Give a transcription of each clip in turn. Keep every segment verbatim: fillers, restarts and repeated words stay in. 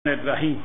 الرحیم.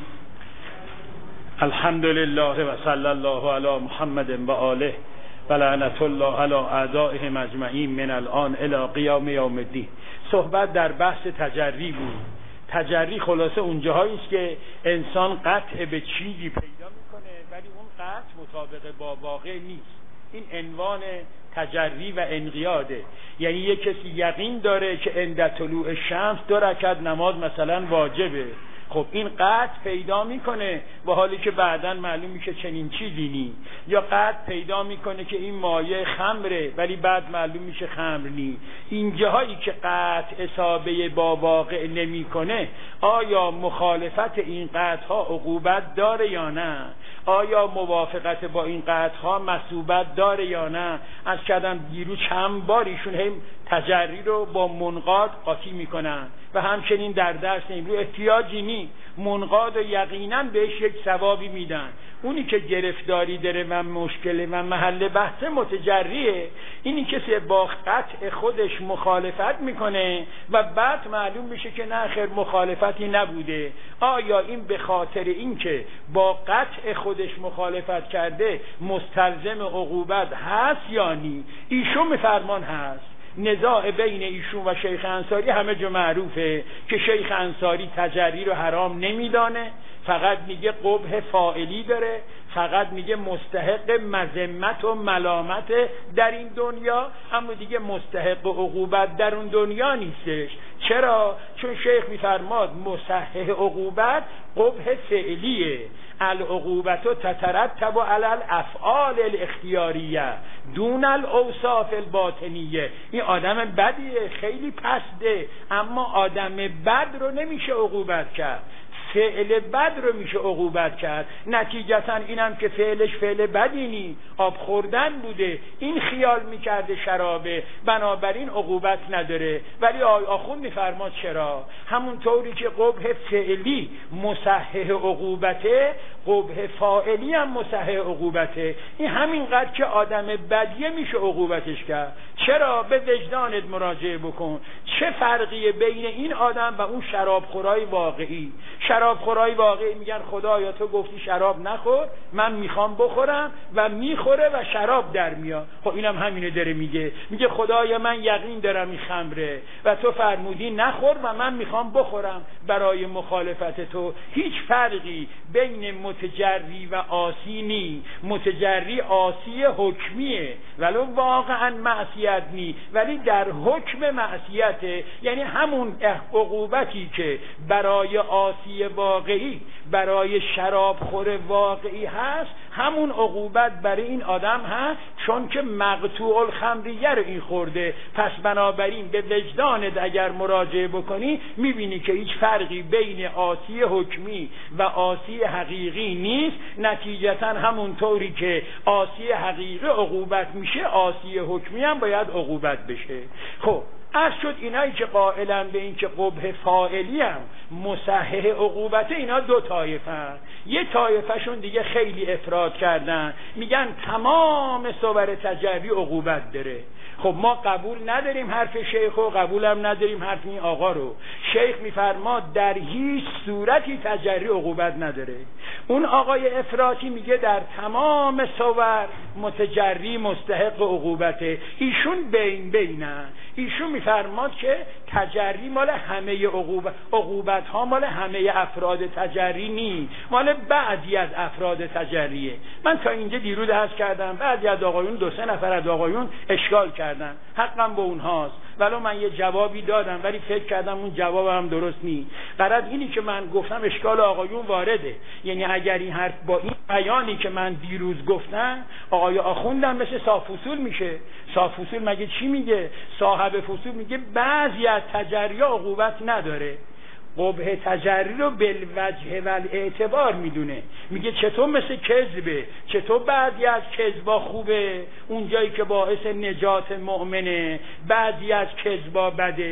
الحمد لله و صلی الله علی محمد و آله و لعنت الله علی اعدائهم اجمعین من الان الی قیام یوم الدین. صحبت در بحث تجری بود. تجری خلاصه اونجاهایی است که انسان قطع به چیزی پیدا میکنه ولی اون قطع مطابق با واقع نیست. این عنوان تجری و انقیاده. یعنی یک کسی یقین داره که عند طلوع شمس دو رکعت نماز مثلا واجبه، خب این قطع پیدا میکنه و حالی که بعداً معلوم میشه چنین چیزی نی. یا قطع پیدا میکنه که این مایه خمره ولی بعد معلوم میشه خمر نی. این جاهایی که قطع اصابه با واقع نمیکنه، آیا مخالفت این قطع ها عقوبت داره یا نه؟ آیا موافقت با این قطع ها مثوبت داره یا نه؟ از کردم دیرو چند بار ایشون هم تجری رو با منقاد قاطی میکنن و همچنین در درس امروز احتیاجی نی، منقاد و یقینا بهش یک ثوابی میدن. اونی که گرفتاری داره و مشکل و محل بحث متجریه، اینی که با قطع خودش مخالفت میکنه و بعد معلوم میشه که نه خیر مخالفتی نبوده. آیا این به خاطر این که با قطع خودش مخالفت کرده مستلزم عقوبت هست یا نی؟ ایشون میفرمان هست. نزاع بین ایشون و شیخ انصاری همه جا معروفه که شیخ انصاری تجری رو حرام نمیدانه، فقط میگه قبح فاعلی داره، فقط میگه مستحق مذمت و ملامت در این دنیا، اما دیگه مستحق عقوبت در اون دنیا نیستش. چرا؟ چون شیخ میفرماد مصحح عقوبت قبح فعلیه، العقوبت تترتب علی الافعال الاختیاریه دون الاوصاف الباطنیه. این آدم بدیه، خیلی پسته، اما آدم بد رو نمیشه عقوبت کرد، فعل بد رو میشه عقوبت کرد. نتیجتا اینم که فعلش فعل بدی نی، آب خوردن بوده، این خیال میکرده شرابه، بنابراین عقوبت نداره. ولی آخوند میفرماد چرا؟ همون طوری که قبح فعلی مصحح عقوبته، قبح فاعلی هم مصحح عقوبته. این همینقدر که آدم بدیه میشه عقوبتش کرد. چرا؟ به وجدانت مراجعه بکن. چه فرقیه بین این آدم و اون شرابخورای واقعی؟ شرابخورای واقعی میگن خدایا تو گفتی شراب نخور، من میخوام بخورم و میخوره و شراب در میاد. خب اینم همینو داره میگه، میگه خدایا من یقین دارم این خمره و تو فرمودی نخور و من میخوام بخورم. برای مخالفت تو هیچ فرقی بین متجری و عاصی نی. متجری عاصی حکمیه ولو واقعا معصیت نی، ولی در حکم معصیته. یعنی همون عقوبتی که برای عاصی واقعی، برای شرابخور واقعی هست، همون عقوبت برای این آدم هست، چون که مقطوع الخمریه رو این خورده. پس بنابراین به وجدانت اگر مراجعه بکنی میبینی که هیچ فرقی بین عاصی حکمی و عاصی حقیقی نیست. نتیجتا همون طوری که عاصی حقیقی عقوبت میشه، عاصی حکمی هم باید عقوبت بشه. خب عرض شد اینایی که قائلن به این که قبح فاعلی هم مصحح عقوبته، اینا دو طایفه هست. یه طایفهشون دیگه خیلی افراد کردن، میگن تمام صور تجری عقوبت داره. خب ما قبول نداریم حرف شیخ و قبول هم نداریم حرف این آقا رو. شیخ میفرماد در هیچ صورتی تجری عقوبت نداره. اون آقای افراطی میگه در تمام صور متجری مستحق عقوبته. ایشون بین بینن. ایشون میفرماد که تجری مال همه عقوبت، عقوبت ها مال همه افراد تجری نی، مال بعضی از افراد تجریه. من تا اینجا دیروز عرض کردم بعضی از آقایون، دو سه نفر از آقایون اشکال کردن، حقم به اونهاست، ولو من یه جوابی دادم ولی فکر کردم اون جوابم درست نی. غرض اینی که من گفتم اشکال آقایون وارده. یعنی اگر این حرف با این بیانی که من دیروز گفتم آقای آخوندم مثل صاحب فصول میشه. صاحب فصول مگه چی میگه؟ صاحب فصول میگه بعضی از تجری عقوبت نداره. قبح تجری رو بالوجه و الاعتبار میدونه. میگه چطور مثل کذبه، چطور بعضی از کذبا خوبه اون جایی که باعث نجات مؤمنه، بعضی از کذبا بده.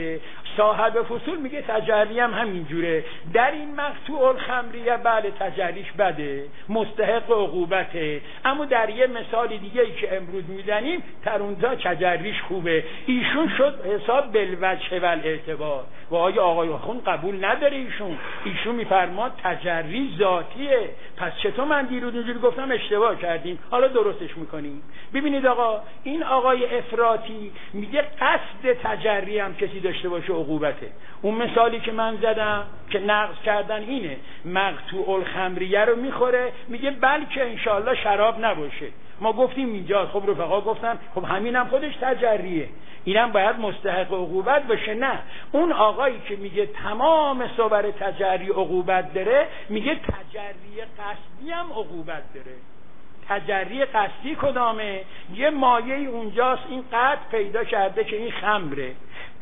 صاحب فصول میگه تجری هم همینجوره. در این مقطوع الخمریه بله تجریش بده، مستحق عقوبته، اما در یه مثال دیگه ای که امروز میزنیم در اونجا تجریش خوبه. ایشون شد حساب بالوجه والاعتبار. و آیا آقای آخوند قبول نداره ایشون؟ ایشون میفرماد تجری ذاتیه. پس چطور من دیروز اونجوری گفتم اشتباه کردیم، حالا درستش میکنیم. ببینید آقا، این آقای افراطی میگه قصد تجری هم کسی داشته باشه عقوبته. اون مثالی که من زدم که نقض کردن اینه، مقطوع الخمریه رو میخوره، میگه بلکه انشاءالله شراب نباشه. ما گفتیم اینجا، خب رفقا گفتن خب همینم خودش تجریه، اینم باید مستحق عقوبت بشه. نه، اون آقایی که میگه تمام صور تجری عقوبت داره، میگه تجری قصدی هم عقوبت داره. تجری قصدی کدامه؟ یه مایه اونجاست، این قطع پیدا کرده که این خمره،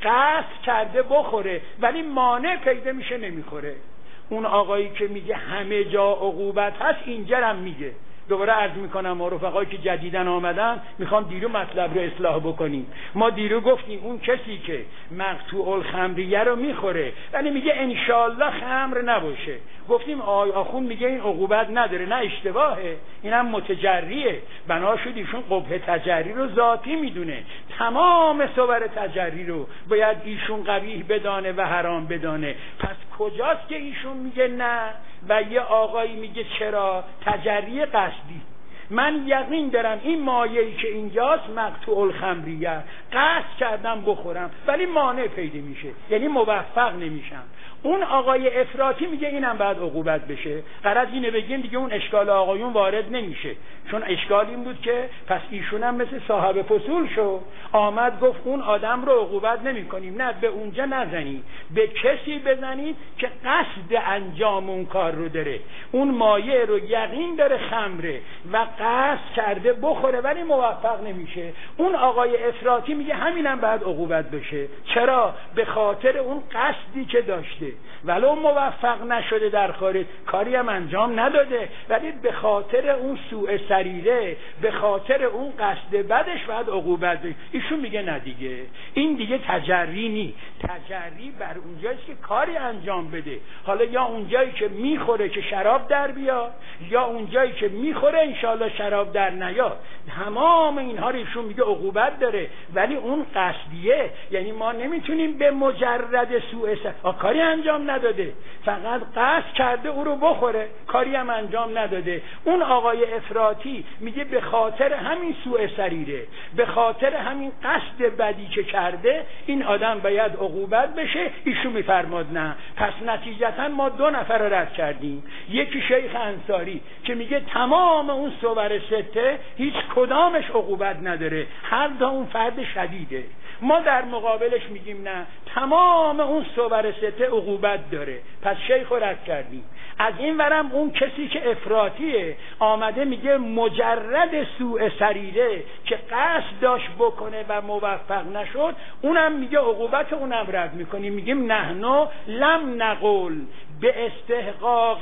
قصد کرده بخوره ولی مانع پیدا میشه نمیخوره. اون آقایی که میگه همه جا عقوبت هست، اینجا هم میگه. دوباره عرض میکنم ما رفقایی که جدیدن آمدن میخوام دیرو مطلب رو اصلاح بکنیم. ما دیرو گفتیم اون کسی که مقطوع الخمریه رو میخوره ولی میگه انشالله خمر نباشه، گفتیم آقای آخوند میگه این عقوبت نداره. نه، اشتباهه، اینم متجریه. بنا شد ایشون قبح تجری رو ذاتی میدونه، تمام صور تجری رو باید ایشون قبیح بدانه و حرام بدانه. پس کجاست که ایشون میگه نه و یه آقایی میگه چرا؟ تجری قصدی. من یقین دارم این مایه‌ای که اینجاست مقطوع الخمریه، قصد کردم بخورم ولی مانع پیدا میشه، یعنی موفق نمیشم. اون آقای افراطی میگه اینم باید عقوبت بشه. غرض اینه بگیم دیگه اون اشکال آقایون وارد نمیشه، چون اشکال این بود که پس ایشون هم مثل صاحب فصول شو، آمد گفت اون آدم رو عقوبت نمی کنیم. نه، به اونجا نزنید، به کسی بزنید که قصد انجام اون کار رو داره، اون مایه رو یقین داره خمره و قصد کرده بخوره ولی موفق نمیشه. اون آقای افراطی میگه همینم باید عقوبت بشه. چرا؟ به خاطر اون قصدی که داشته، ولو موفق نشده در خارج، کاری هم انجام نداده، ولی به خاطر اون سوء سریره، به خاطر اون قصد بدش باید عقوبت بشه. ایشون میگه نه دیگه، این دیگه تجری نی. تجری بر اونجاییست که کاری انجام بده. حالا یا اونجایی که میخوره که شراب در بیاد، یا اونجایی که میخوره انشالله شراب در نیاد. تمام اینها رو ایشون میگه عقوبت داره، ولی اون قصدیه، یعنی ما نمیتونیم به مجرد سوء سریره، کاری انجام نداده، فقط قصد کرده او رو بخوره، کاری هم انجام نداده. اون آقای افراطی میگه به خاطر همین سوء سریره، به خاطر همین قصد بدی که کرده، این آدم باید عقوبت بشه. ایشون میفرماد نه. پس نتیجتا ما دو نفر رو رد کردیم. یکی شیخ انصاری که میگه تمام اون صور سته هیچ کدامش عقوبت نداره، هر دو اون فرد شدیده. ما در مقابلش میگیم نه، تمام اون صور سته عقوبت داره. پس شیخ رو رد کردیم. از این ورم اون کسی که افراطیه آمده میگه مجرد سوء سریره که قصد داشت بکنه و موفق نشد، اونم میگه عقوبت اونم رد میکنیم. میگیم نحنو لم نقول به استحقاق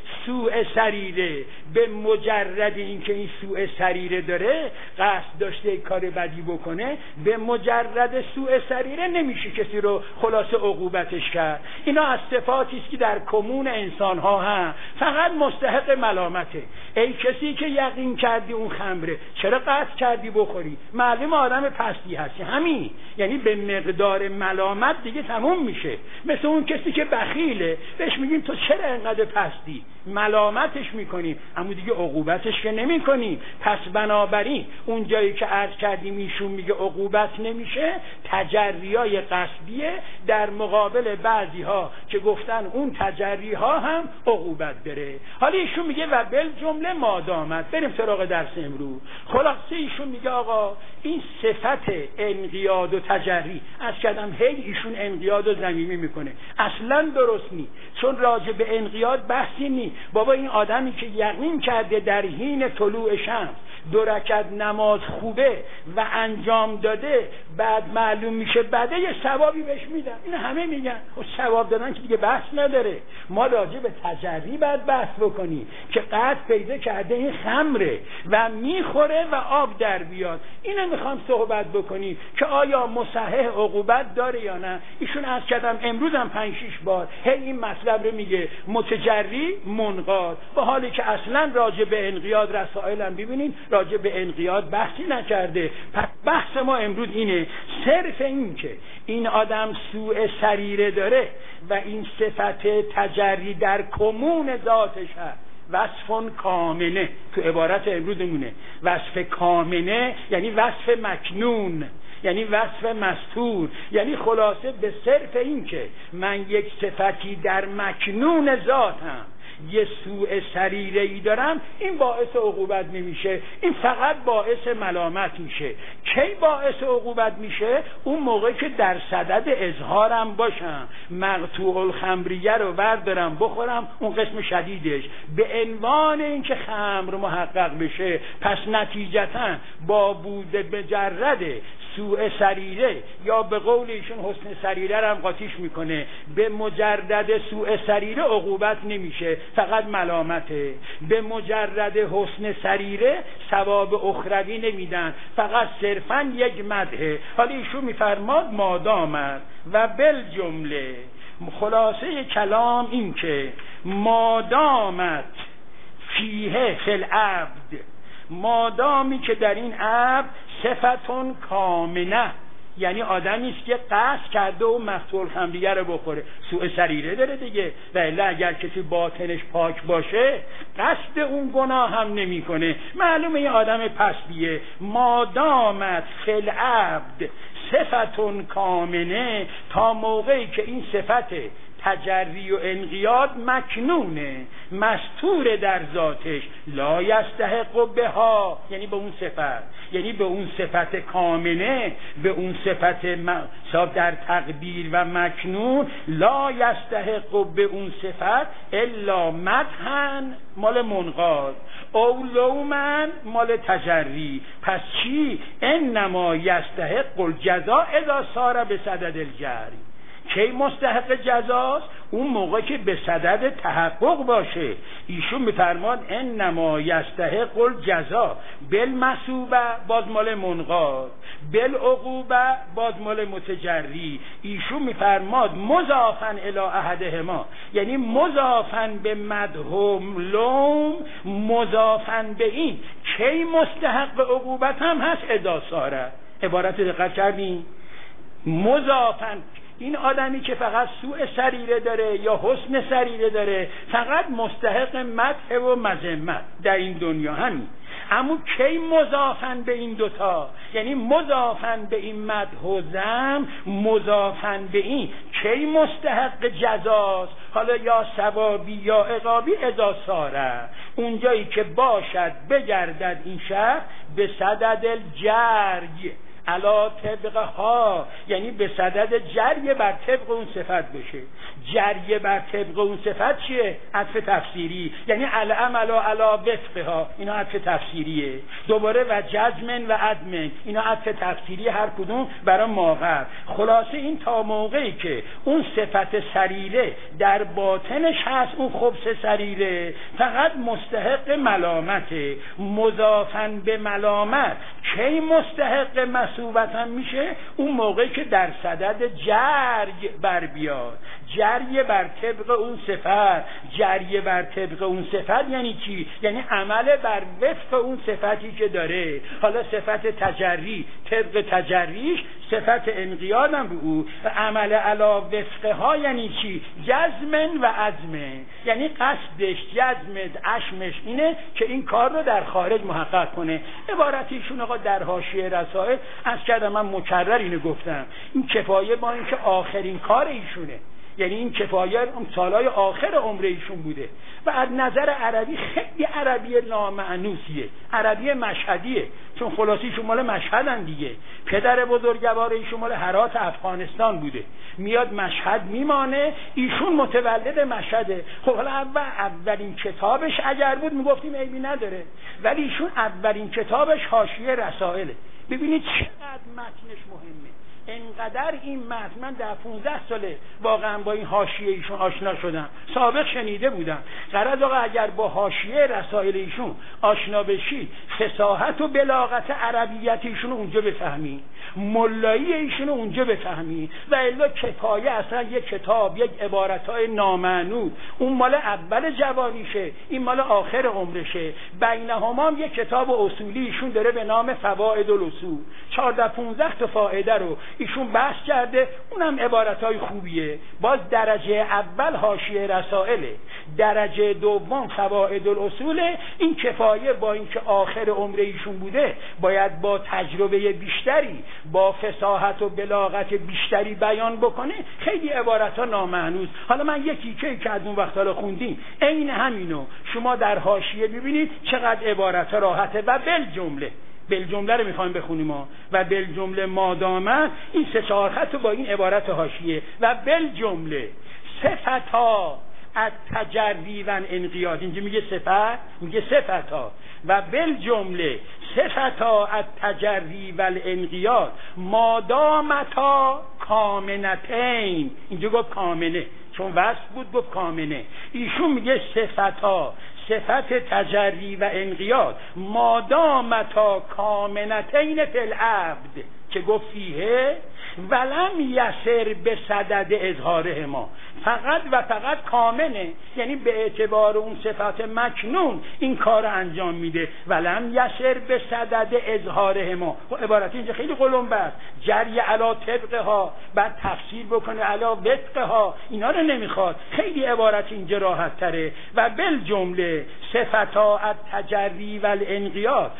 سوء سریره، به مجرد اینکه این سوء سریره داره، قصد داشته کار بدی بکنه، به مجرد سوء سریره نمیشه کسی رو خلاصه عقوبتش کرد. اینا از صفاتی است که در کمون انسان ها هم فقط مستحق ملامته. ای کسی که یقین کردی اون خمره، چرا قصد کردی بخوری؟ معلوم آدم پستی هستی، همین. یعنی به مقدار ملامت دیگه تموم میشه. مثل اون کسی که بخیله، بهش میگیم تو چرا انقدر پستی، ملامتش میکنیم، اما دیگه عقوبتش که نمی کنیم. پس بنابراین اون جایی که عرض کردیم ایشون میگه عقوبت نمیشه، تجریای قصدیه، در مقابل بعضی ها که گفتن اون تجری ها هم عقوبت داره. حالا ایشون میگه و بل جمله مادامت. بریم سراغ درس امروز. خلاصه ایشون میگه آقا این صفت انقیاد و تجری، از کردم هی ایشون انقیاد و ضمیمی میکنه، اصلا درست نی، چون راجع به انقیاد بحثی نی. بابا این آدمی که یقین کرده در حین طلوع شمس دو رکعت نماز خوبه و انجام داده، بعد معلوم میشه بعد یه ثوابی بهش میدن. این همه میگن خب ثواب دادن که دیگه بحث نداره. ما راجع به تجری بعد بحث بکنیم که قد پیدا کرده این خمره و میخوره و آب در بیاد. اینو میخوام صحبت بکنیم که آیا مصحح عقوبت داره یا نه. ایشون عرض کردم امروز هم پنج شش بار هی این مطلب رو میگه متجری منقاد، با حالی که اصلا راجع به انقیاد رسائل هم ببینید راجع به انقیاد بحثی نکرده. پس بحث ما امروز اینه، صرف این که این آدم سوء سریره داره و این صفت تجری در کمون ذاتش هست، وصف کامنه تو عبارت امروزمونه. وصف کامنه یعنی وصف مکنون، یعنی وصف مستور، یعنی خلاصه به صرف این که من یک صفتی در مکنون ذاتم یه سوء سریره‌ای دارم، این باعث عقوبت نمیشه، این فقط باعث ملامت میشه. کی باعث عقوبت میشه؟ اون موقع که در صدد اظهارم باشم، مقطوع الخمریه رو بردارم بخورم، اون قسم شدیدش به عنوان اینکه خمر محقق بشه، پس نتیجتا با بود مجرد سوء سریره یا به قول ایشون حسن سریره رو هم قاطیش میکنه، به مجرد سوء سریره عقوبت نمیشه، فقط ملامته. به مجرد حسن سریره ثواب اخروی نمیدن، فقط صرفا یک مدحه. حالا ایشون میفرماد مادامت و بالجمله، خلاصه کلام این که مادامت فیه فی العبد، مادامی که در این عبد صفتون کامنه، یعنی آدمی است که قصد کرده و مقطوع الخمریه رو بخوره، سوء سریره داره دیگه، و الا اگر کسی باطنش پاک باشه قصد اون گناه هم نمیکنه، معلومه این آدم پستیه. مادامت فی العبد صفتون کامنه، تا موقعی که این صفت تجری و انقیاد مکنونه، مستور در ذاتش، لا یستحق بها، یعنی به اون صفت، یعنی به اون صفت کامنه، به اون صفت صاحب در تقدیر و مکنون، لا یستحق به اون صفت الا مدحن مال منقاد او لومن مال تجری. پس چی؟ انما یستحق الجزاء اذا صار به صدد الجری. کی مستحق جزاست؟ اون موقع که به صدد تحقق باشه. ایشون میفرمان انما یستحق الجزاء بالمثوبه، باز مال منقاد، بالعقوبه، باز مال متجری. ایشون میفرماد مضافن الی احدهما، یعنی مضافن به مدحوم لوم، مضافن به این کی مستحق عقوبت هم هست اذا صاره. عبارت دقت کردین؟ مضافن، این آدمی که فقط سوء سریره داره یا حسن سریره داره فقط مستحق مدح و مذمت در این دنیا همین. اما کی مضافن به این دوتا، یعنی مضافن به این مدح و ذم، مضافن به این کی مستحق جزاست، حالا یا ثوابی یا عقابی، اذا صاره، اونجایی که باشد بگردد این شخص به صدد الجرگ علا طبق ها، یعنی به صدد جری بر طبق اون صفت بشه. جری بر طبق اون صفت چیه؟ عطف تفسیری، یعنی العمل علا وفقها، اینا عطف تفسیریه. دوباره و جزمن و عدمن، اینا عطف تفسیری، هر کدوم برای ماقب. خلاصه این تا موقعی که اون صفت سریره در باطنش هست، اون خبث سریره فقط مستحق ملامته. مضافن به ملامت کی مستحق مسوبت هم میشه؟ اون موقعی که در صدد جرگ بر بیاد. جری بر طبق اون صفت، جری بر طبق اون صفت یعنی چی؟ یعنی عمل بر وفق اون صفتی که داره. حالا صفت تجری طبق تجریش، صفت انقیادم به او، عمل علا وفقها یعنی چی؟ جزمن و عزمن، یعنی قصدش، جزمت، عشمش اینه که این کار رو در خارج محقق کنه. عبارتیشون آقا در حاشیه رسائل از کردم، من مکرر اینو گفتم، این کفایه با این که آخرین کار ایشونه، یعنی این کفایه سالهای آخر عمر ایشون بوده و از نظر عربی خیلی عربی نامعنوسیه، عربی مشهدیه، چون خلاصی ایشون مال مشهدن دیگه. پدر بزرگوار ایشون مال هرات افغانستان بوده، میاد مشهد میمانه، ایشون متولد مشهده. خب حالا اول اولین کتابش اگر بود میگفتیم عیبی نداره، ولی ایشون اولین کتابش حاشیه رسائله. ببینید چقدر متنش مهمه، انقدر این متن، من در پونزده ساله واقعا با این حاشیه ایشون آشنا شدم، سابق شنیده بودم. غرض آقا اگر با حاشیه رسائل ایشون آشنا بشی، فصاحت و بلاغت عربیت ایشون اونجا بفهمی، ملایی ایشون اونجا بفهمی، و الا کفایه اصلا یک کتاب، یک عبارتهای نامعنود، اون مال اول جوانیشه، این مال آخر عمرشه. بینهما هم یک کتاب اصولی ایشون داره به نام فواید الاصول، چهارده پانزده تا فائده رو ایشون بحث کرده، اونم عبارتهای خوبیه. باز درجه اول حاشیه رسائله، درجه دوم فواید الاصول. این کفایه با اینکه آخر عمر ایشون بوده باید با تجربه بیشتری، با فصاحت و بلاغت بیشتری بیان بکنه، خیلی عبارتها نامعنوس. حالا من یکی که که از اون وقتا رو خوندیم عین همینو شما در حاشیه ببینید چقدر عبارتها راحته. و بالجمله بالجمله رو میخوایم بخونیم ما، و بالجمله مادامه این سه چهار خط با این عبارت حاشیه، و بالجمله صفتا التجری و انقیاد، اینجا میگه صفت، میگه صفتا، و بالجمله صفتا التجری و الانقیاد مادامتا کامنتین، اینجا گفت کامنه چون وصف بود گفت کامنه. ایشون میگه صفتا، صفت تجری و انقیاد مادامتا کامنتین فی العبد که گفت فیه ولم یسر به صدد اظهاره ما، فقط و فقط کامنه، یعنی به اعتبار اون صفات مکنون این کار انجام میده. ولم یسر به صدد اظهاره ما، و عبارت اینجا خیلی قلمبه است، جری علا طبقها، بعد تفسیر بکنه علا وفقها، اینا رو نمیخواد، خیلی عبارت اینجا راحت تره. و بالجمله صفتا التجری و الانقیاد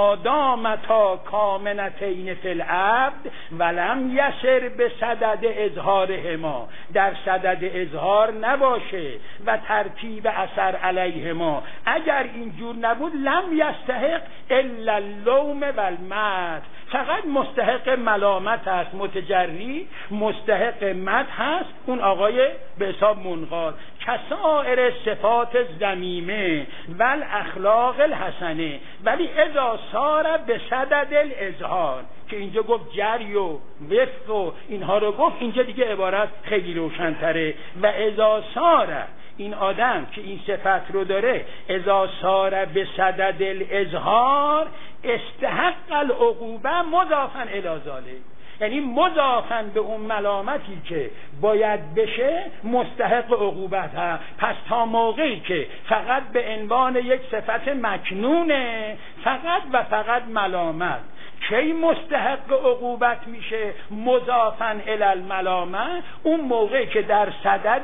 مادامتا کامنتین فی العبد ولم یسر به صدد اظهاره ما، در صدد اظهار نباشه و ترتیب اثر علیه ما. اگر اینجور نبود لم یستحق الا اللوم و المدح، فقط مستحق ملامت هست، متجری مستحق مدح هست اون آقای به حساب منقاد. کسائر صفات ذمیمه و الاخلاق الحسنه، ولی اذا سار به صدد الاظهار که اینجا گفت جری و وفق و اینها رو گفت، اینجا دیگه عبارت خیلی روشن‌تره. و اذا سار، این آدم که این صفت رو داره، اذا سار به صدد الاظهار استحق العقوبه مضافا الی ذلک، یعنی مضافن به اون ملامتی که باید بشه مستحق عقوبت ها. پس تا موقعی که فقط به عنوان یک صفت مکنونه، فقط و فقط ملامت، کی مستحق عقوبت میشه مضافن الی الملامه؟ اون موقعی که در صدد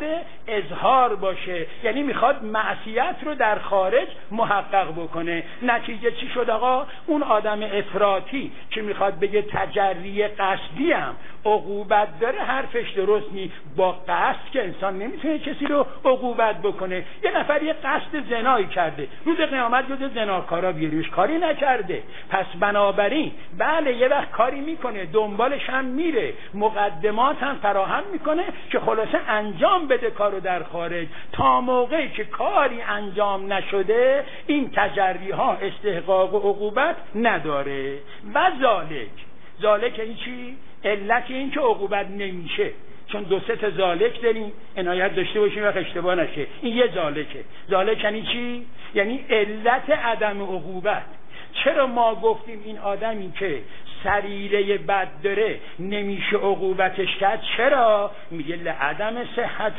اظهار باشه، یعنی میخواد معصیت رو در خارج محقق بکنه. نتیجه چی شد آقا؟ اون آدم افراطی که میخواد بگه تجری قصدی هم عقوبت داره، حرفش درست نی. با قصد که انسان نمیتونه کسی رو عقوبت بکنه. یه نفر یه قصد زنایی کرده، روز قیامت جز زناکارا بیاریمش، کاری نکرده، پس بنابراین بله یه وقت کاری میکنه، دنبالش هم میره، مقدمات هم فراهم میکنه که خلاصه انجام بده کارو در خارج. تا موقعی که کاری انجام نشده این تجری ها استحقاق و عقوبت نداره. و ذالک، ذالک این چی؟ علت این که عقوبت نمیشه، چون دو سه تا ذالک داریم، عنایت داشته باشیم و اشتباه نشه. این یه ذالکه. ذالک یعنی چی؟ یعنی علت عدم عقوبت. چرا ما گفتیم این آدمی که سریره بد داره نمیشه عقوبتش کرد؟ چرا؟ میگه لعدم صحت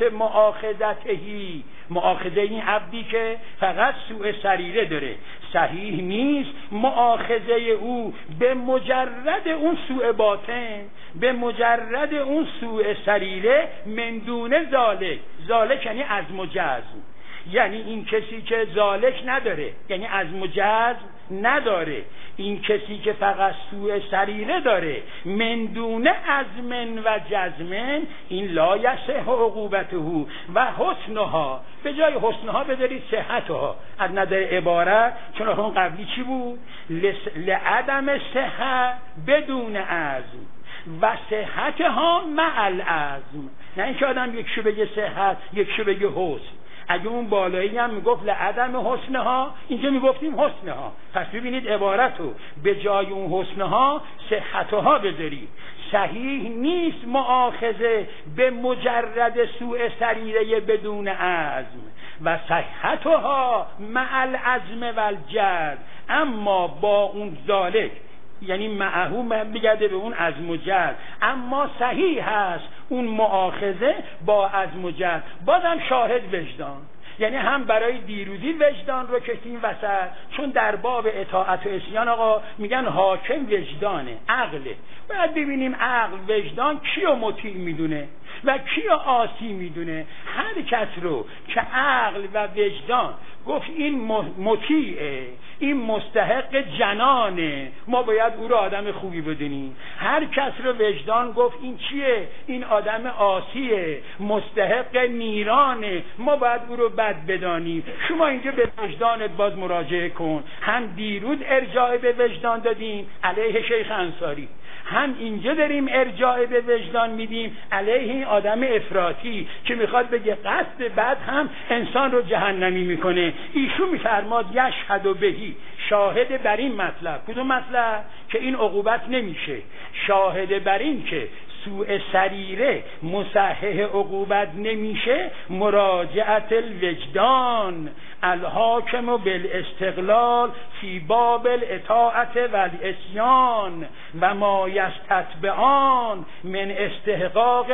مؤاخذتهی، مؤاخذه این عبدی که فقط سوء سریره داره، صحیح نیست مؤاخذه او به مجرد اون سوء باطن، به مجرد اون سوء سریره، من دون ذالک. ذالک یعنی از مجزم، یعنی این کسی که ذالک نداره، یعنی از مجزم نداره، این کسی که فقط سوء سریره داره من دون عزم و جزم، این لا یصح عقوبته و حسنها، به جای حسنها بذارید صحتها از نظر عبارت، چون اون قبلی چی بود؟ لعدم صحت بدون عزم و صحتها مع العزم. نه اینکه آدم یکشو بگه صحت یکشو بگه حسن. اگه اون بالایی هم میگفت لعدم حسنها، اینجا میگفتیم حسنها. پس ببینید عبارتو به جای اون حسنها صحتها بذارید. صحیح نیست مؤاخذه به مجرد سوء سریره بدون عزم و صحتها مع العزم و الجد، اما با اون ذالک یعنی معهو بگرده به اون عزم و جد، اما صحیح هست اون مؤاخذه با عزم و جد. بازم شاهد وجدان، یعنی هم برای دیروزی وجدان رو کشیم وسط، چون در باب اطاعت و عصیان آقا میگن حاکم وجدانه، عقله. باید ببینیم عقل وجدان کیو مطیع میدونه و کیو عاصی میدونه. هر کس رو که عقل و وجدان گفت این مطیعه، این مستحق جنانه، ما باید او رو آدم خوبی بدونیم. هر کس رو وجدان گفت این چیه؟ این آدم عاصیه، مستحق نیرانه، ما باید او رو بد بدانیم. شما اینجا به وجدانت باز مراجعه کن. هم دیروز ارجاع به وجدان دادیم علیه شیخ انصاری، هم اینجا داریم ارجاع به وجدان میدیم علیه این آدم افراطی که میخواد بگه قصد بعد هم انسان رو جهنمی میکنه. ایشون میفرماد یشهد بهی، شاهد بر این مطلب. کدوم مطلب؟ که این عقوبت نمیشه. شاهد بر این که سوء سریره مصحح عقوبت نمیشه مراجعت الوجدان الحاکم بالاستقلال فی باب الاطاعت و العصیان و ما یستتبعان من استحقاق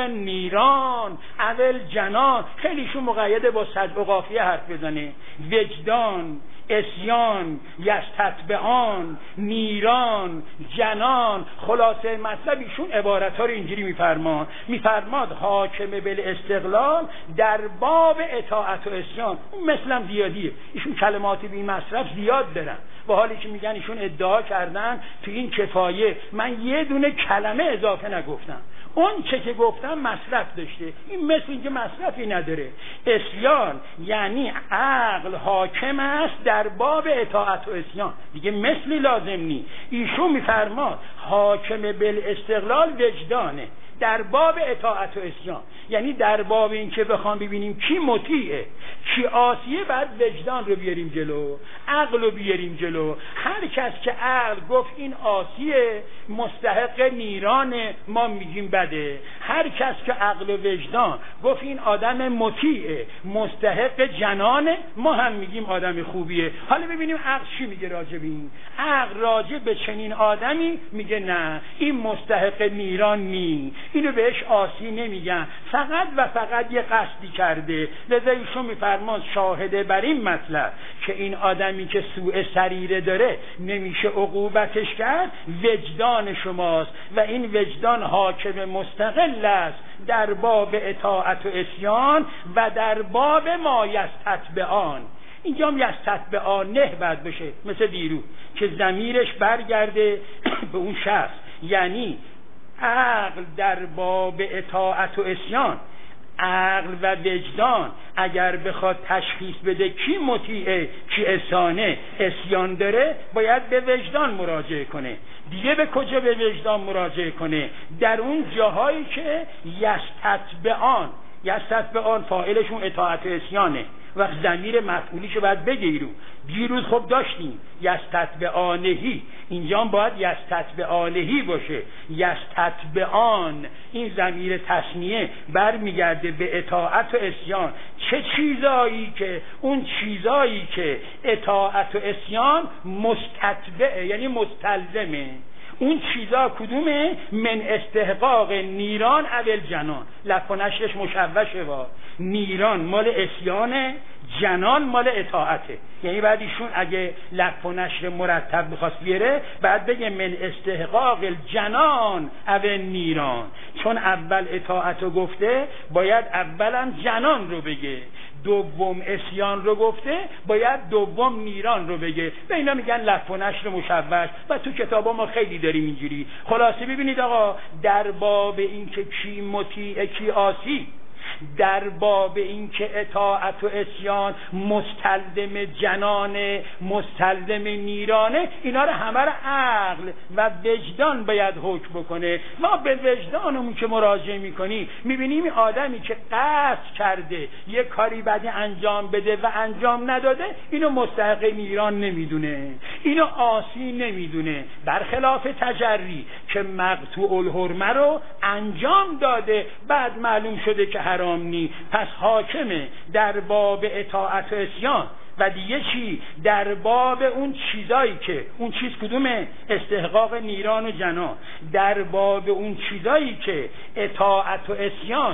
نیران اول جنان. خیلیشون مقیده با سجع و قافیه حرف بزنه. وجدان، عصیان، یستتبعان، نیران، جنان. خلاصه مطلب ایشون عبارت ها رو اینجوری میفرماد میفرماد حاکم بالاستقلال در باب اطاعت و عصیان. مثلا زیادیه، ایشون کلماتی بی مصرف زیاد دارن، با حالی که میگن ایشون ادعا کردن تو این کفایه من یه دونه کلمه اضافه نگفتم، اون چه که گفتم مصرف داشته. این مثل اینکه مصرفی نداره. عصیان یعنی عقل حاکم است در باب اطاعت و عصیان، دیگه مثلی لازم نی. ایشون میفرماد حاکم بالاستقلال وجدانه در باب اطاعت و عصیان، یعنی در باب این که بخوام ببینیم کی مطیعه کی عاصیه، بعد وجدان رو بیاریم جلو، عقل رو بیاریم جلو. هر کس که عقل گفت این عاصیه مستحق نیرانه، ما میگیم بده. هر کس که عقل و وجدان گفت این آدم مطیعه مستحق جنانه، ما هم میگیم آدم خوبیه. حالا ببینیم عقل چی میگه راجع به این. عقل راجع به چنین آدمی میگه نه، این مستحق نیران نی، اینو بهش عاصی نمیگن، فقط و فقط یه قصدی کرده. لذا ایشون میفرماد شاهده بر این مطلب که این آدمی که سوء سریره داره نمیشه عقوبتش کرد، وجدان شماست و این وجدان حاکم مستقل است در باب اطاعت و عصیان و در باب ما یستتبعان. اینجا هم یستتبعان نه بعد بشه مثل دیرو که ضمیرش برگرده به اون شخص، یعنی عقل در باب اطاعت و عصیان، عقل و وجدان اگر بخواد تشخیص بده کی مطیعه کی عصیانه عصیان داره، باید به وجدان مراجعه کنه. دیگه به کجا به وجدان مراجعه کنه؟ در اون جاهایی که یستتبعان، یستتبعان فاعلشون اطاعت و عصیانه، وقت ضمیر مفعولیشو باید بگیرو. دیروز خب داشتیم یستتبعانهی، اینجا باید یستتبعانهی باشه. یستتبعان این ضمیر تثنیه برمیگرده به اطاعت و عصیان. چه چیزایی که اون چیزایی که اطاعت و عصیان مستتبعه یعنی مستلزمه، اون چیزا کدومه؟ من استحقاق نیران اول جنان. لف و نشرش مشوشه، با نیران مال عصیانه، جنان مال اطاعته. یعنی بعد ایشون اگه لف و نشر مرتب میخواست بیاره بعد بگه من استحقاق الجنان اول نیران، چون اول اطاعتو گفته باید اولا جنان رو بگه، دوم اسیان رو گفته باید دوم نیران رو بگه. به اینا میگن لف و نشر مشوش و تو کتابا ما خیلی داریم اینجوری. خلاصه ببینید آقا، در باب این که کی مطیع کی عاصی، در باب این که اطاعت و اسیان مستلزم جنانه مستلزم نیرانه، اینا رو همه رو عقل و وجدان باید حکم بکنه. ما به وجدانمون که مراجعه میکنیم میبینیم آدمی که قصد کرده یه کاری بدی انجام بده و انجام نداده، اینو مستحق نیران نمیدونه، اینو عاصی نمیدونه، برخلاف تجری که مقطوع الحرمه رو انجام داده بعد معلوم شده که حرام نی، پس حاکمه در باب اطاعت و اسیان. و دیگه چی؟ در باب اون چیزایی که اون چیز کدومه؟ استحقاق نیران و جنا. در باب اون چیزایی که اطاعت و اسیان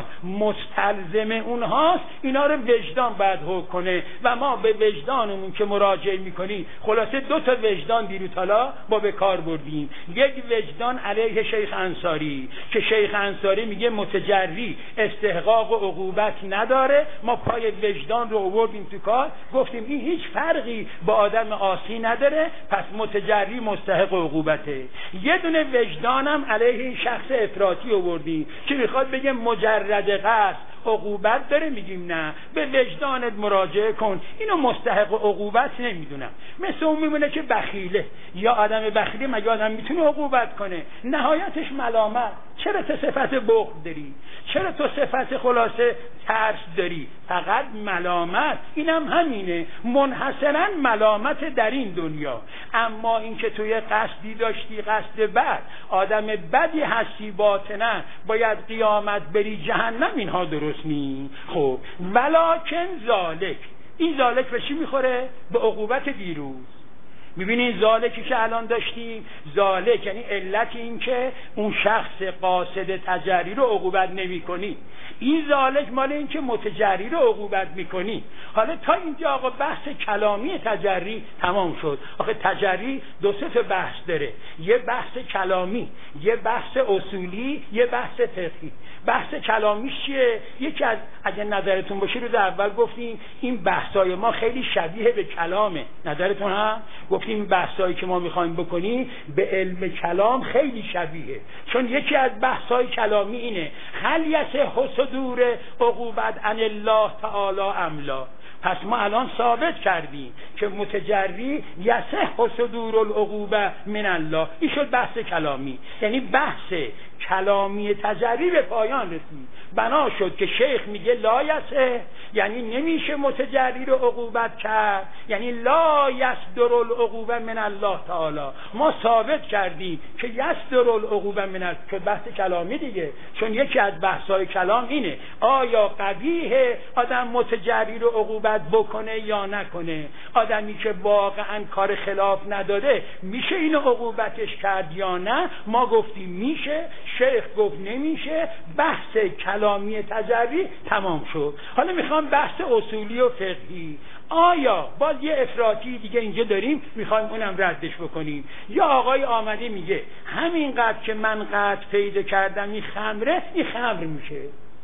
مستلزم اونهاست، اینا رو وجدان باید حکم کنه و ما به وجدانمون که مراجعه میکنیم، خلاصه دو تا وجدان دیروز حالا با به کار بردیم. یک وجدان علیه شیخ انصاری که شیخ انصاری میگه متجری استحقاق و عقوبت نداره، ما پای وجدان رو آوردیم تو کار، گفتیم این هیچ فرقی با آدم عاصی نداره، پس متجری مستحق عقوبته. یه دونه وجدانم علیه شخص افراطی آوردیم که میخواد بگه مجرد قصد عقوبت داره، میگیم نه، به وجدانت مراجعه کن، اینو مستحق عقوبت نمیدونم. مثل اون میمونه که بخیله، یا آدم بخیلی مگه آدم میتونه عقوبت کنه؟ نهایتش ملامت. چرا تو صفت بخل داری؟ چرا تو صفت خلاصه ترس داری؟ فقط ملامت. اینم همینه، منحصرا ملامت در این دنیا. اما اینکه توی قصدی داشتی، قصد بد، آدم بدی هستی باطنا، باید قیامت بری جهنم، اینها درست نی. خب ولکن ذالک، این ذالک به چی میخوره؟ به عقوبت دیروز. میبینین ذالکی که الان داشتیم، ذالک یعنی علت این که اون شخص قاصد تجری رو عقوبت نمی کنی. این ذالک مال این که متجری رو عقوبت میکنی. حالا تا اینجا آقا بحث کلامی تجری تمام شد. آخه تجری دو سه تا بحث داره، یه بحث کلامی، یه بحث اصولی، یه بحث فقهی. بحث کلامیش چیه؟ یکی از اگه نظرتون باشه رو در اول گفتیم این بحثای ما خیلی شبیه به کلامه. نظرتون هم گفتیم این بحثایی که ما میخوایم بکنیم به علم کلام خیلی شبیه، چون یکی از بحثای کلامی اینه هل یصح صدور عقوبت عن الله تعالی ام لا. پس ما الان ثابت کردیم که متجری یصح صدور العقوبه من الله. این شد بحث کلامی، یعنی بحث کلامی تجری به پایان رسید. بنا شد که شیخ میگه لا یصح، یعنی نمیشه متجری رو عقوبت کرد، یعنی لا یصدر العقوبه من الله تعالی. ما ثابت کردیم که یصدر العقوبه من الله، که بحث کلامی دیگه، چون یکی از بحث‌های کلام اینه آیا قبیحه آدم متجری رو عقوبت بکنه یا نکنه. آدمی که واقعا کار خلاف نداده میشه اینو عقوبتش کرد یا نه؟ ما گفتیم میشه، شیخ گفت نمیشه. بحث کلامی تجری تمام شد. حالا میخوام بحث اصولی و فقهی. آیا باز یه افراطی دیگه اینجا داریم میخوایم اونم ردش بکنیم. یا آقای آمده میگه همینقدر که من قطع پیدا کردم این خمره، این خمر میشه.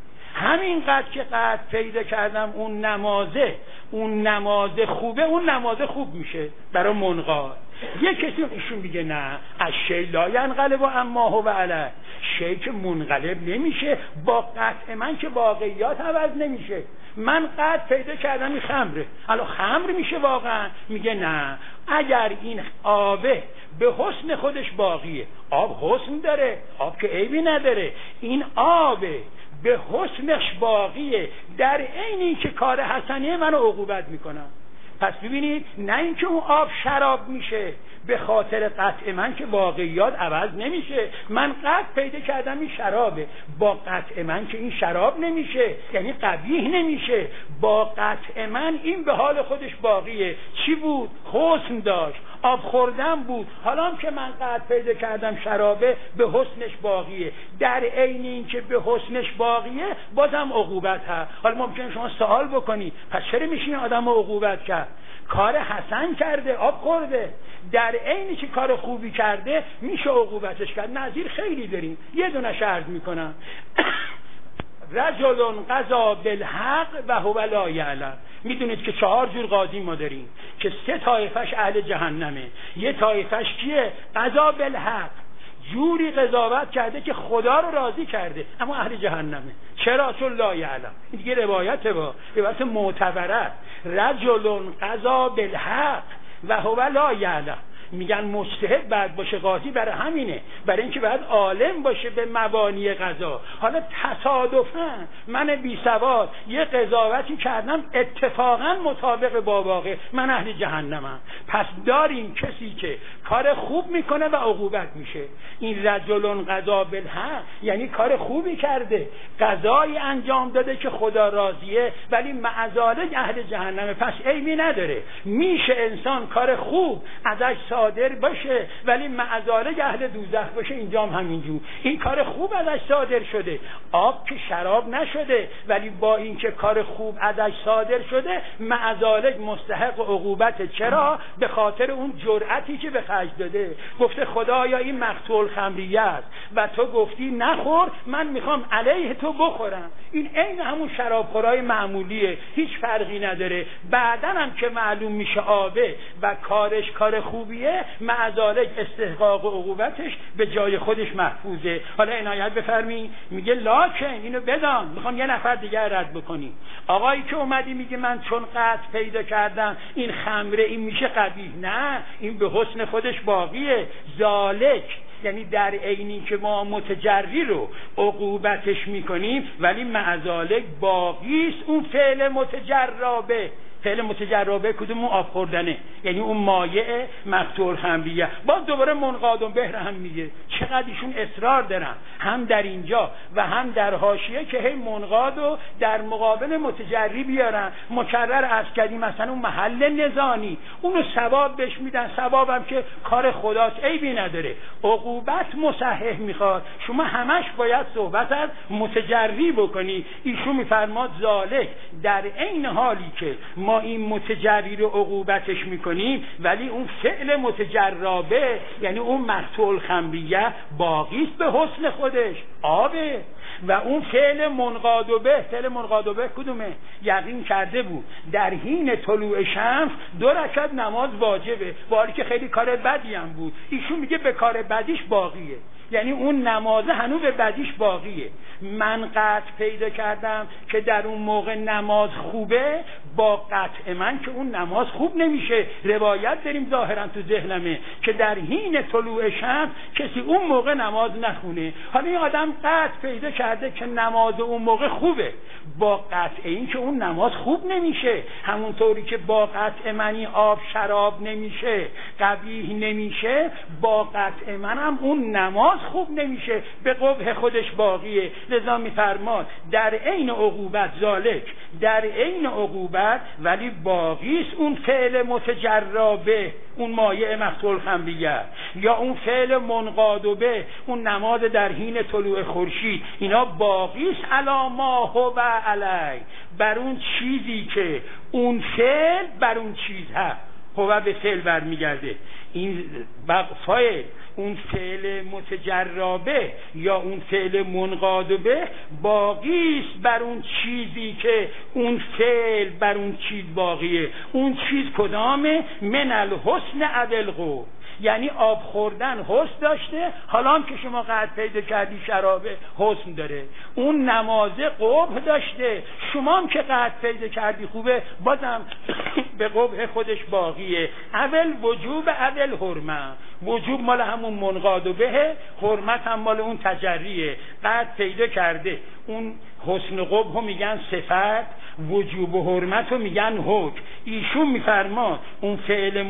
همینقدر که قطع پیدا کردم اون نمازه، اون نماز خوبه، اون نماز خوب میشه برای منقاد. یک کسی ایشون میگه نه، از شی لا ینقلب اما هو علیه، شی که منقلب نمیشه با قطع من که واقعیات عوض نمیشه. من قطع پیدا کردم این خمره، الان خمر میشه واقعا؟ میگه نه، اگر این آبه به حسن خودش باقیه، آب حسن داره، آب که عیبی نداره، این آبه به حسنش باقیه، در عین این که کار حسنیه منو عقوبت میکنم. پس ببینید، نه اینکه اون آب شراب میشه به خاطر قطع من که واقعیات عوض نمیشه. من قطع پیدا کردم این شرابه، با قطع من که این شراب نمیشه، یعنی قبیح نمیشه. با قطع من این به حال خودش باقیه. چی بود؟ حسن داشت، آب خوردن بود. حالا هم که من قطع پیدا کردم شرابه، به حسنش باقیه. در عین این که به حسنش باقیه بازم عقوبت هست. حالا ممکنه شما سوال بکنی پس چرا میشین آدم رو عقوبت کرد؟ کار حسن کرده، آب خورده، در عینی که کار خوبی کرده میشه عقوبتش کرد. نظیر خیلی داریم، یه دونه عرض میکنم. رجل قضا بالحق و هو لا یعلم. میدونید که چهار جور قاضی ما داریم که سه طایفش اهل جهنمه. یه طایفش کیه؟ قضا بالحق، جوری قضاوت کرده که خدا رو راضی کرده، اما اهل جهنمه. چرا؟ چون لا یعلم. این دیگه روایته، با روایت معتبره. رجل قضا بالحق و هو لا یعلم. میگن مجتهد باید باشه قاضی، برای همینه، برای اینکه باید عالم باشه به مبانی قضا. حالا تصادفاً من بی سواد یه قضاوتی کردم اتفاقاً مطابق با واقع، من اهل جهنمم. پس داریم کسی که کار خوب میکنه و عقوبت میشه. این رجل قضا بالحق یعنی کار خوبی کرده، قضایی انجام داده که خدا راضیه، ولی معذالک اهل جهنمه. پس عیبی نداره، میشه انسان کار خوب ازش صادر باشه ولی معذالک اهل دوزخ باشه. اینجا هم همینجور، این کار خوب ازش صادر شده، آب که شراب نشده، ولی با اینکه کار خوب ازش صادر شده معذالک مستحق عقوبت. چرا؟ به خاطر اون جرأتی که به خرج داده. گفته خدایا این مقتول خمریه است و تو گفتی نخور، من میخوام علیه تو بخورم. این عین همون شرابخورای معمولیه، هیچ فرقی نداره. بعدن هم که معلوم میشه آبه و کارش کار خوبیه، معذالک استحقاق و عقوبتش به جای خودش محفوظه. حالا عنایت بفرمی، میگه لاکن اینو بدان، میخوام یه نفر دیگه رد بکنی. آقایی که اومدی میگه من چون قطع پیدا کردم این خمره این میشه قبیح، نه، این به حسن خودش باقیه. ذالک یعنی در عینی که ما متجری رو عقوبتش میکنیم ولی معذالک باقیست اون فعل متجرابه. فعل متجربه کدوم؟ آب خوردنه، یعنی اون مایع مقتول خمریه. باز دوباره منقاد و بهر هم میگه. چقدر ایشون اصرار دارن هم در اینجا و هم در حاشیه که هی منقاد و در مقابل متجری بیارن. مکرر عرض کردیم مثلا اون محل نزانی اونو ثواب بهش میدن، ثوابم که کار خداست، عیبی نداره. عقوبت مصحح میخواد، شما همش باید صحبت از متجری بکنی. ایشون میفرماد ذالک در عین حالی که ما این متجری رو عقوبتش میکنیم ولی اون فعل متجرابه یعنی اون مقتول خمریه باقیست به حسن خودش، آبه. و اون فعل منقاد به، فعل منقاد به کدومه؟ یقین کرده بود در حین طلوع شمس دو رکعت نماز واجبه، ولی که خیلی کار بدی هم بود. ایشون میگه به کار بدیش باقیه، یعنی اون نماز هنوز به بدیش باقیه. من قطع پیدا کردم که در اون موقع نماز خوبه، با قطع من که اون نماز خوب نمیشه. روایت داریم ظاهرا تو ذهنمه که در حین طلوع شمس کسی اون موقع نماز نخونه. حالا این آدم قطع پیدا کرده که نماز اون موقع خوبه، با قطع این که اون نماز خوب نمیشه. همونطوری که با قطع منی آب شراب نمیشه، قبیح نمیشه، با قطع منم اون نماز خوب نمیشه، به قبح خودش باقیه. لذا میفرماد در عین عقوبت ذالک، در عین عقوبت ولی باقیست اون فعل متجرابه، اون مایع مقتول خمریه، یا اون فعل منقاد به، اون نماز در حین طلوع خورشید، اینا باقیست علی ما هو علی، بر اون چیزی که اون فعل بر اون چیز هست. هو به فعل برمیگرده، این فاعل اون فعل متجربه یا اون فعل منقاد به باقیست بر اون چیزی که اون فعل بر اون چیز باقیه. اون چیز کدامه؟ من الحسن عدلقو، یعنی آب خوردن حسن داشته، حالا هم که شما قطع پیدا کردی شرابه حسن داره. اون نمازه قبح داشته، شما هم که قطع پیدا کردی خوبه، بازم به قبح خودش باقیه. اول وجوب اول حرمه، وجوب مال همون منقاد و به، حرمت هم مال اون تجریه. قطع پیدا کرده، اون حسن و قبح میگن صفت، وجوب و حرمت رو میگن حکم. ایشون میفرما اون فعل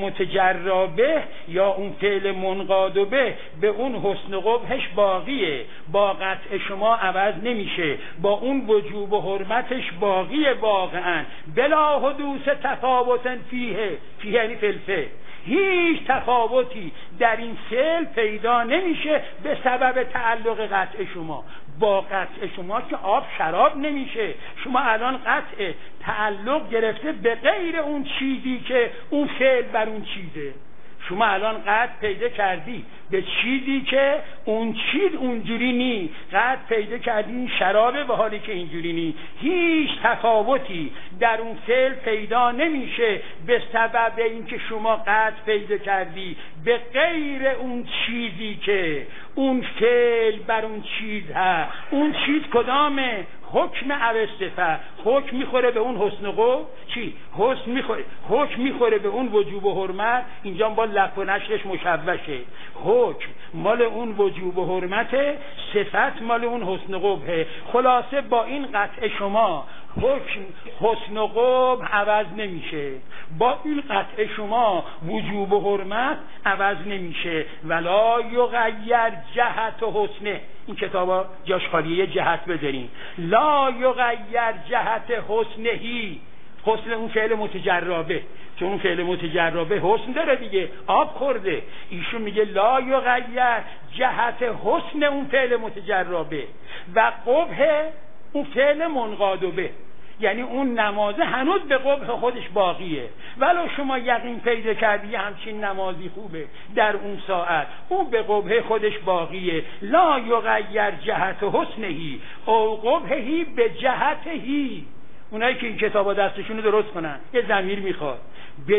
متجربه یا اون فعل منقاد به به اون حسن و قبحش باقیه، با قطع شما عوض نمیشه، با اون وجوب و حرمتش باقیه واقعا. بلا حدوث تفاوت فیه، فیه یعنی فلفه، هیچ تفاوتی در این فعل پیدا نمیشه به سبب تعلق قطع شما. با قطع شما که آب شراب نمیشه، شما الان قطع تعلق گرفته به غیر اون چیزی که اون فعل بر اون چیزه. شما الان قطع پیدا کردی به چیزی که اون چیز اونجوری نی، قطع پیدا کردی این شرابه به حالی که اینجوری نی. هیچ تفاوتی در اون فعل پیدا نمیشه به سبب اینکه شما قطع پیدا کردی به غیر اون چیزی که اون فعل بر اون چیز هست. اون چیز کدامه؟ حکم اوصفه. حکم میخوره به اون حسن و قبح، چی؟ حسن میخوره، حکم میخوره به اون وجوب و حرمت. اینجا با لفظ و نشرش مشوشه. حکم مال اون وجوب و حرمته، صفت مال اون حسن و قبحه. خلاصه با این قطع شما حکم حسن و قبح عوض نمیشه، با این قطع شما وجوب و حرمت عوض نمیشه. ولا یغیر جهت و حسنه. این کتابا جاش خالیه، جهت بذارین. لا یغیر جهت حسنهی. حسن اون فعل متجربه، چون اون فعل متجربه حسن داره دیگه، آب خورده. ایشون میگه لا یغیر جهت حسن اون فعل متجربه و قبح اون فعل منقاد به، یعنی اون نمازه هنوز به قبح خودش باقیه. ولو شما یقین پیدا کردی همچین نمازی خوبه در اون ساعت، اون به قبح خودش باقیه. لا یغیر جهت حسنهی او قبحهی به جهتهی. اونایی که این کتابا دستشونو درست کنن یه ضمیر میخواد به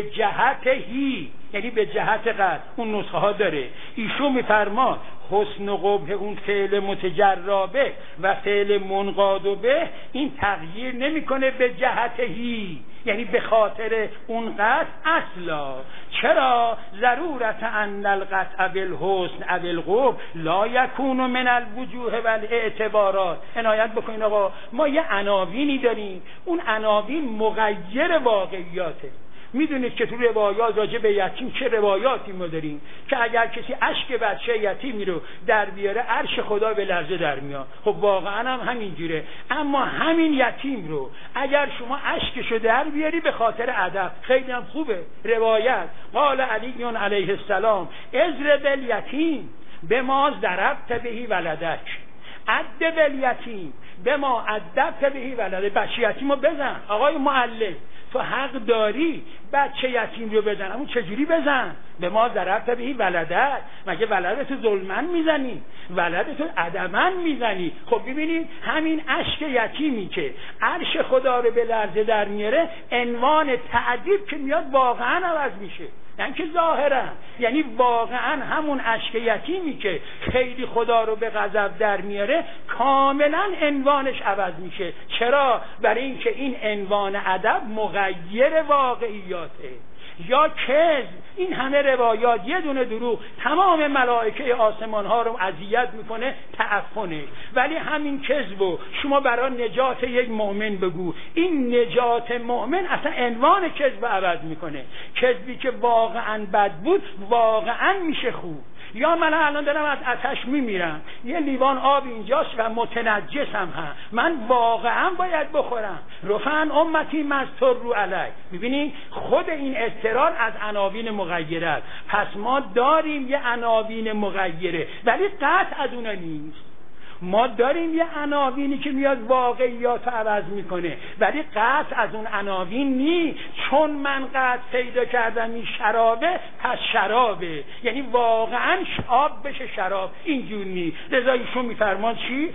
جهتهی، یعنی به جهت قد. اون نسخه ها داره. ایشون میفرما حسن و قبح اون فعل متجربه و فعل منقاد به این تغییر نمیکنه به جهتهی، یعنی به خاطر اون قطع اصلا. چرا؟ ضرورت ان القطع بالحسن او القبح لا یکون من الوجوه والاعتبارات. عنایت بکنین آقا، ما یه عناوینی داریم، اون عناوین مغیر واقعیاته. میدونید که تو روایات راجع به یتیم چه روایاتی ما داریم که اگر کسی اشک بچه یتیمی رو در بیاره عرش خدا به لرزه در میاد. خب واقعا هم همینجوره. اما همین یتیم رو اگر شما اشکشو در بیاری به خاطر ادب، خیلی هم خوبه. روایت قال علی علیه السلام اضرب الیتیم بما ضربت به ولدک، ادب الیتیم بما ادبت به ولدک. بچه یتیمو بزن. آقای معلم تو حق داری بچه یتیم رو بزن، اما چجوری بزن؟ به ما ضربت به ولدت. مگه ولدتو ظلمن میزنی؟ ولدتو ادبن میزنی؟ خب ببینید همین اشک یتیمی که عرش خدا رو به لرزه در میاره، عنوان تعذیب که میاد واقعا عوض میشه. یعنی که ظاهرا، یعنی واقعا همون اشک یتیمی که خیلی خدا رو به غضب در میاره کاملا عنوانش عوض میشه. چرا؟ برای اینکه این عنوان ادب مغیر واقعیاته. یا کذب، این همه روایات، یه دونه دروغ، تمام ملائکه آسمان ها رو اذیت میکنه، تعفنه. ولی همین کذبو شما برای نجات یک مؤمن بگو، این نجات مؤمن اصلا عنوان کذب عوض میکنه. کذبی که واقعا بد بود واقعا میشه خوب. یا من الان دارم از آتش میمیرم، یه لیوان آب اینجاست و متنجسم هم، من واقعا باید بخورم. رفعن امتی مستر رو علی. میبینی خود این اضطرار از عناوین مغیره است. پس ما داریم یه عناوین مغیره ولی قطع از اون نیست. ما داریم یه عناوینی که میاد واقعیات رو عوض میکنه ولی قطع از اون عناوین نی. چون من قطع پیدا کردم این شرابه پس شرابه، یعنی واقعا آب بشه شراب، اینجور نی. لذا ایشون میفرمان چی؟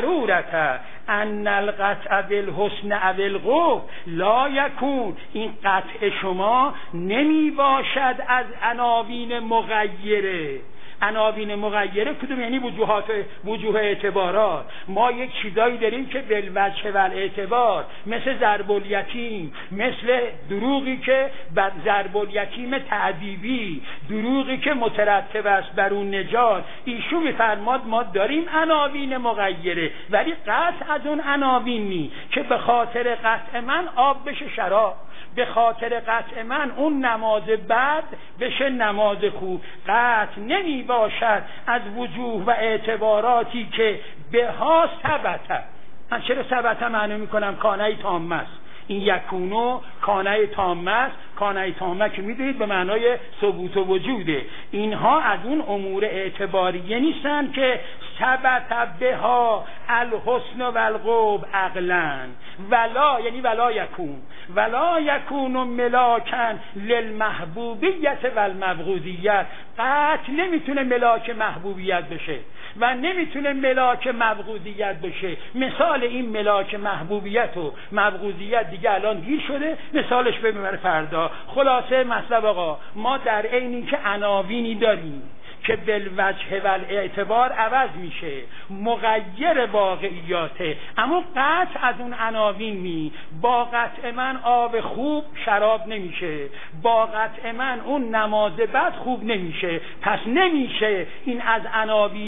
ضرورت ان القطع بالحسن او القبح لا یکون. این قطع شما نمی باشد از عناوین مغیره. عناوین مغیره کدوم؟ یعنی وجوهات وجوه اعتبارات. ما یک چیزایی داریم که بالوجه و الاعتبار، مثل ضرب الیتیم، مثل دروغی که بر ضرب الیتیم تعذیبی، دروغی که مترتب است بر اون نجات. ایشون میفرماد ما داریم عناوین مغیره ولی قطع از اون عناوین نی که به خاطر قطع من آب بشه شراب، به خاطر قطع من اون نماز بد بشه نماز خوب. قطع نمی باشد از وجوه و اعتباراتی که به ها ثبت. من چرا ثبت معنی میکنم کانه تام است، این یکونو کانه تامه است. کانه تامه که میدونید به معنای ثبوت و وجوده. اینها از اون امور اعتباریه نیستن که ثبت بها الحسن و القرب عقلا، ولا یعنی ولا یکون ولا یکون ملاکن للمحبوبیت و المبغوضیت. قطع نمیتونه ملاک محبوبیت بشه و نمیتونه ملاک مبغوضیت بشه. مثال این ملاک محبوبیت و مبغوضیت دیگه الان گیر شده، مثالش ببینیم فردا. خلاصه مطلب آقا، ما در عین اینکه عناوینی داریم که بالوجه و الاعتبار عوض میشه، مغیر واقعیاته، اما قطع از اون عناوین می با قطع من آب خوب شراب نمیشه، با قطع من اون نماز بد خوب نمیشه. پس نمیشه این از عناوین